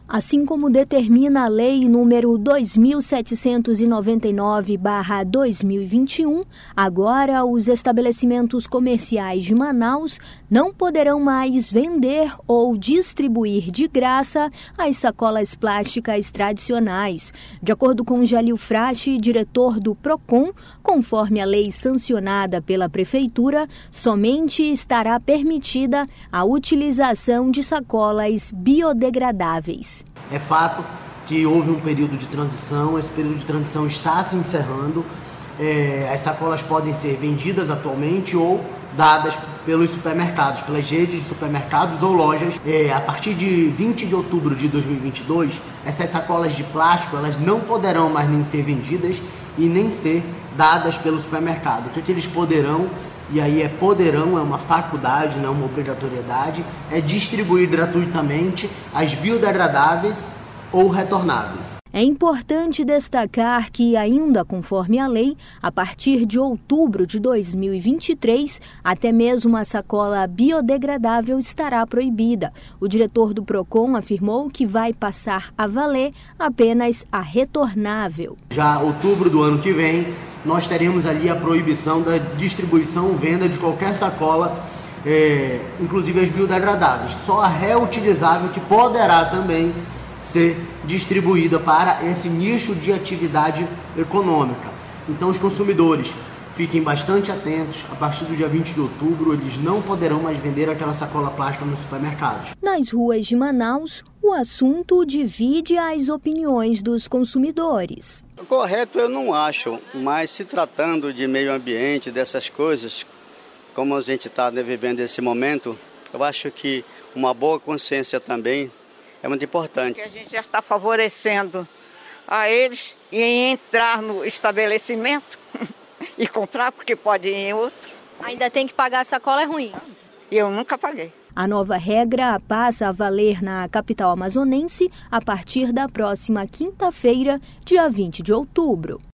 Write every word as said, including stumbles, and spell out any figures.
Assim como determina a Lei número dois mil setecentos e noventa e nove barra dois mil e vinte e um, agora os estabelecimentos comerciais de Manaus não poderão mais vender ou distribuir de graça as sacolas plásticas tradicionais. De acordo com Jalil Frati, diretor do Procon, conforme a lei sancionada pela Prefeitura, somente estará permitida a utilização de sacolas biodegradáveis. É fato que houve um período de transição, esse período de transição está se encerrando. É, as sacolas podem ser vendidas atualmente ou dadas pelos supermercados, pelas redes de supermercados ou lojas. É, a partir de vinte de outubro de dois mil e vinte e dois, essas sacolas de plástico elas não poderão mais nem ser vendidas e nem ser dadas pelo supermercado. O que, que eles poderão, e aí é poderão, é uma faculdade, não é uma obrigatoriedade, é distribuir gratuitamente as biodegradáveis ou retornáveis. É importante destacar que, ainda conforme a lei, a partir de outubro de dois mil e vinte e três, até mesmo a sacola biodegradável estará proibida. O diretor do Procon afirmou que vai passar a valer apenas a retornável. Já outubro do ano que vem, nós teremos ali a proibição da distribuição ou venda de qualquer sacola, é, inclusive as biodegradáveis. Só a reutilizável que poderá também ser distribuída para esse nicho de atividade econômica. Então os consumidores fiquem bastante atentos, a partir do dia vinte de outubro eles não poderão mais vender aquela sacola plástica nos supermercados. Nas ruas de Manaus, o assunto divide as opiniões dos consumidores. Correto eu não acho, mas se tratando de meio ambiente, dessas coisas, como a gente está vivendo esse momento, eu acho que uma boa consciência também é muito importante. Porque a gente já está favorecendo a eles em entrar no estabelecimento e comprar, porque pode ir em outro. Ainda tem que pagar a sacola, é ruim? E eu nunca paguei. A nova regra passa a valer na capital amazonense a partir da próxima quinta-feira, dia vinte de outubro.